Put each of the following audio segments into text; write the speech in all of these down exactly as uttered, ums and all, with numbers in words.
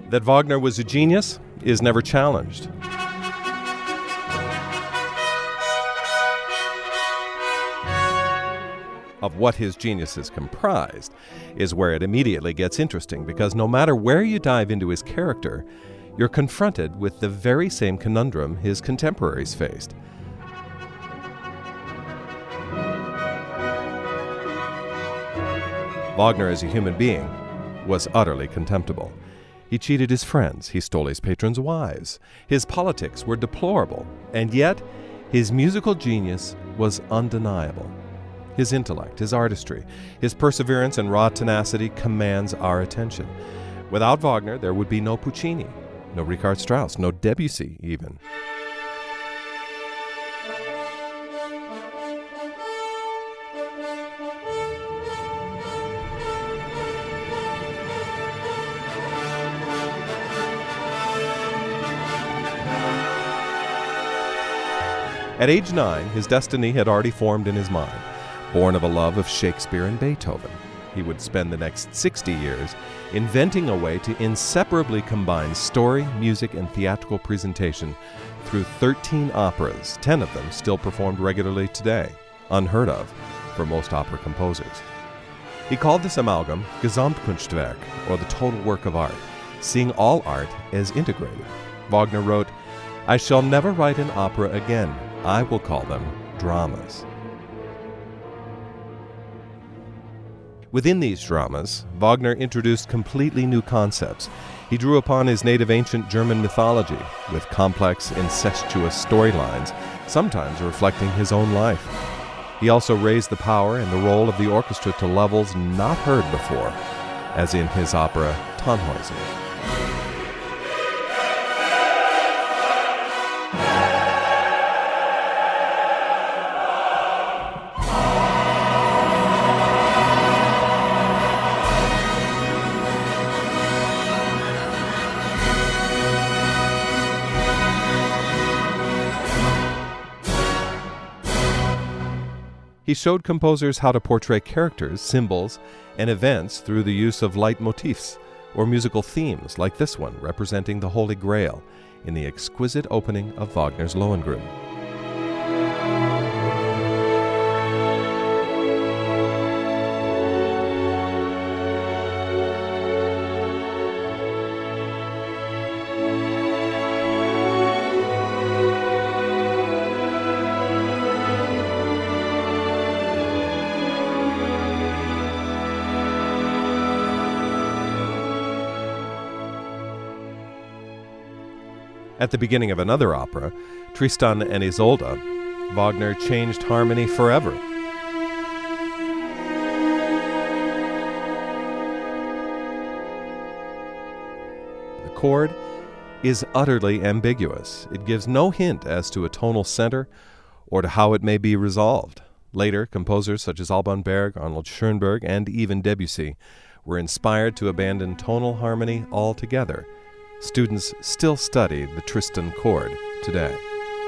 That Wagner was a genius is never challenged. Of what his genius is comprised is where it immediately gets interesting, because no matter where you dive into his character, you're confronted with the very same conundrum his contemporaries faced. Wagner as a human being was utterly contemptible. He cheated his friends, he stole his patrons' wives, his politics were deplorable, and yet his musical genius was undeniable. His intellect, his artistry, his perseverance and raw tenacity commands our attention. Without Wagner, there would be no Puccini, no Richard Strauss, no Debussy even. At age nine, his destiny had already formed in his mind. Born of a love of Shakespeare and Beethoven, he would spend the next sixty years inventing a way to inseparably combine story, music, and theatrical presentation through thirteen operas, ten of them still performed regularly today, unheard of for most opera composers. He called this amalgam Gesamtkunstwerk, or the total work of art, seeing all art as integrated. Wagner wrote, "I shall never write an opera again. I will call them dramas." Within these dramas, Wagner introduced completely new concepts. He drew upon his native ancient German mythology with complex, incestuous storylines, sometimes reflecting his own life. He also raised the power and the role of the orchestra to levels not heard before, as in his opera Tannhäuser. He showed composers how to portray characters, symbols, and events through the use of leitmotifs, or musical themes like this one representing the Holy Grail in the exquisite opening of Wagner's Lohengrin. At the beginning of another opera, Tristan and Isolde, Wagner changed harmony forever. The chord is utterly ambiguous. It gives no hint as to a tonal center or to how it may be resolved. Later, composers such as Alban Berg, Arnold Schoenberg, and even Debussy were inspired to abandon tonal harmony altogether. Students still study the Tristan chord today.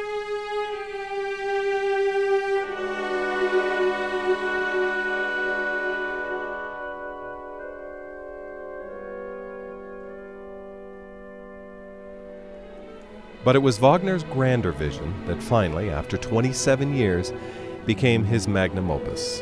But it was Wagner's grander vision that finally, after twenty-seven years, became his magnum opus.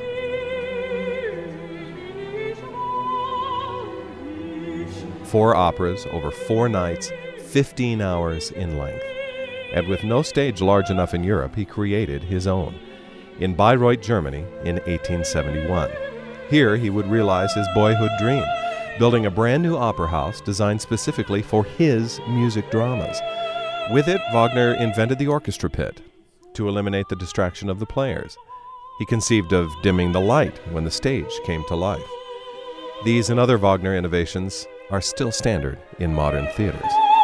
Four operas over four nights, fifteen hours in length. And with no stage large enough in Europe, he created his own in Bayreuth, Germany in eighteen seventy-one. Here he would realize his boyhood dream, building a brand new opera house designed specifically for his music dramas. With it, Wagner invented the orchestra pit to eliminate the distraction of the players. He conceived of dimming the light when the stage came to life. These and other Wagner innovations are still standard in modern theaters.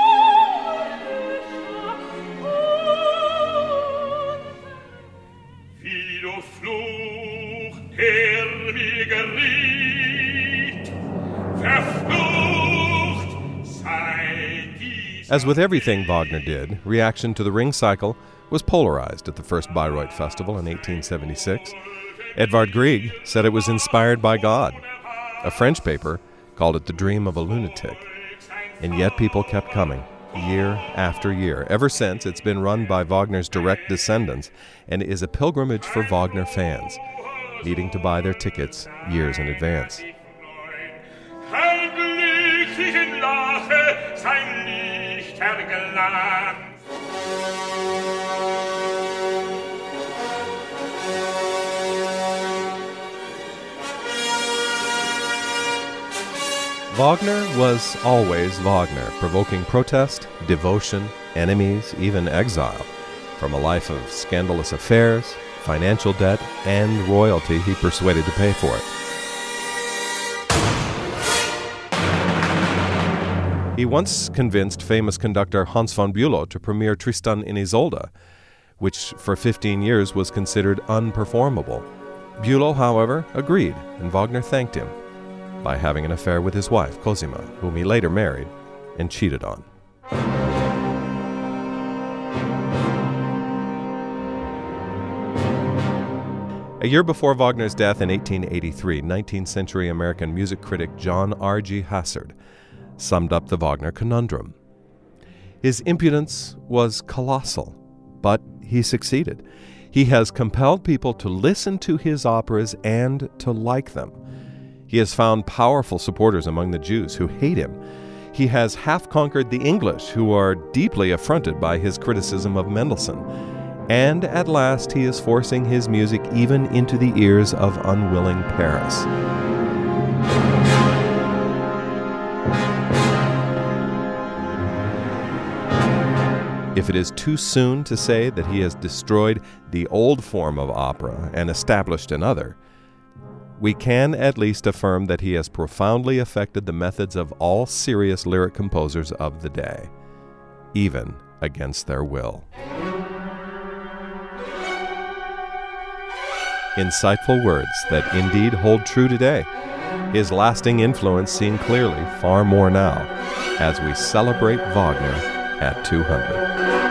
As with everything Wagner did, reaction to the Ring Cycle was polarized at the first Bayreuth Festival in eighteen seventy-six. Edvard Grieg said it was inspired by God. A French paper called it the dream of a lunatic. And yet people kept coming, year after year. Ever since, it's been run by Wagner's direct descendants and is a pilgrimage for Wagner fans, needing to buy their tickets years in advance. Wagner was always Wagner, provoking protest, devotion, enemies, even exile. From a life of scandalous affairs, financial debt, and royalty, he persuaded to pay for it. He once convinced famous conductor Hans von Bülow to premiere Tristan and Isolde, which for fifteen years was considered unperformable. Bülow, however, agreed, and Wagner thanked him by having an affair with his wife, Cosima, whom he later married and cheated on. A year before Wagner's death in eighteen eighty-three, nineteenth century American music critic John R G Hassard summed up the Wagner conundrum. His impudence was colossal, but he succeeded. He has compelled people to listen to his operas and to like them. He has found powerful supporters among the Jews who hate him. He has half-conquered the English, who are deeply affronted by his criticism of Mendelssohn. And at last he is forcing his music even into the ears of unwilling Paris. If it is too soon to say that he has destroyed the old form of opera and established another, we can at least affirm that he has profoundly affected the methods of all serious lyric composers of the day, even against their will. Insightful words that indeed hold true today. His lasting influence seen clearly far more now as we celebrate Wagner at two hundred.